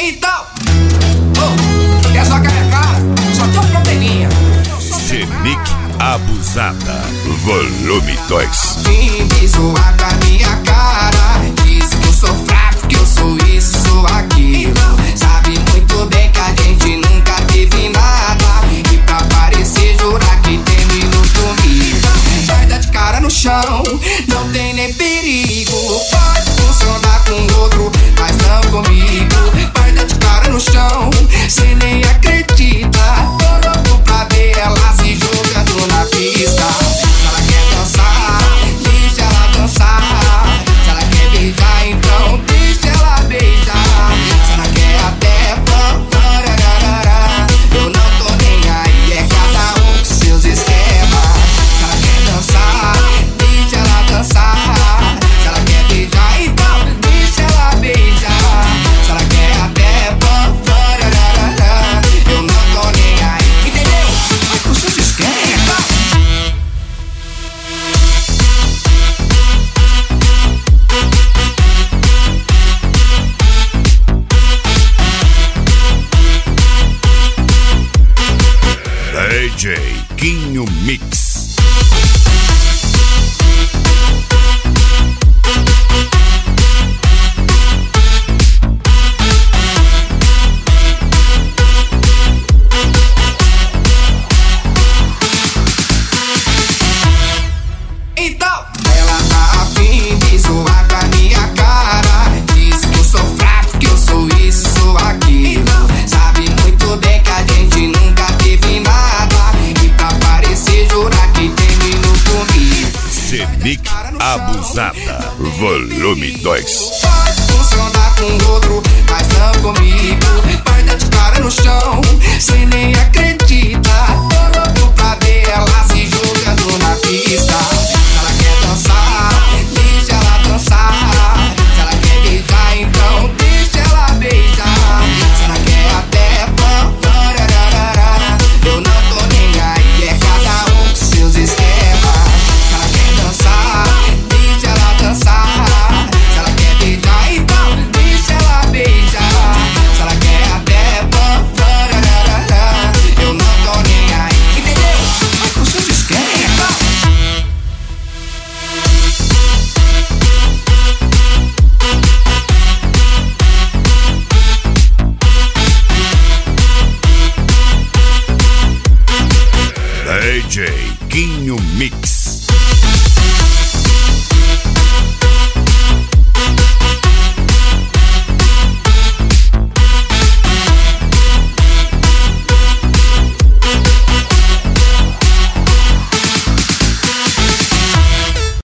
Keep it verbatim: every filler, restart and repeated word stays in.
Então, oh, quer só carregar? Só tem um probleminha. Senic Abusada, volume dois. Vim me zoar com a minha cara. Diz que eu sou fraco, que eu sou isso, sou aquilo. Sabe muito bem que a gente nunca teve nada. E pra parecer jurar que terminou comigo. Vai dar de cara no chão, não tem nem perigo. Pode funcionar com outro, mas não comigo. Vai dar de cara no chão, cê nem acredita. Tô louco pra ver ela se jogando na pista. Se ela quer dançar, deixa ela dançar. Se ela quer beijar, então deixa ela beijar. Se ela quer até pam, parararara, eu não tô nem aí, é cada um com seus esquemas. Se ela quer dançar, deixa ela dançar. Se ela quer beijar, então deixa ela beijar. Se ela quer até pam, parararara, eu não tô nem aí, entendeu? Vai com seus esquemas. D J Quinho Mix. Então, ela tá afim de zoar com a minha cara. Diz que eu sou fraco, que eu sou isso, sou aquilo. Sabe muito bem que a gente nunca teve nada. E pra parecer jurar que terminou comigo. Senic Abusada, volume dois. Pode funcionar com outro, mas não comigo. Vai dar de cara no chão, cê nem acredita. Tô louco pra ver ela se jogando na pista. Se ela quer dançar, deixa ela dançar. Se ela quer beijar, então deixa ela beijar. Se ela quer até pam, parararara, eu não tô nem aí, é cada um com seus esquemas. Se ela quer dançar, deixa ela dançar. Se ela quer beijar, então deixa ela beijar. Se ela quer até pam, parararara, eu não tô nem aí, entendeu? Vai com seus esquemas. D J Quinho Mix.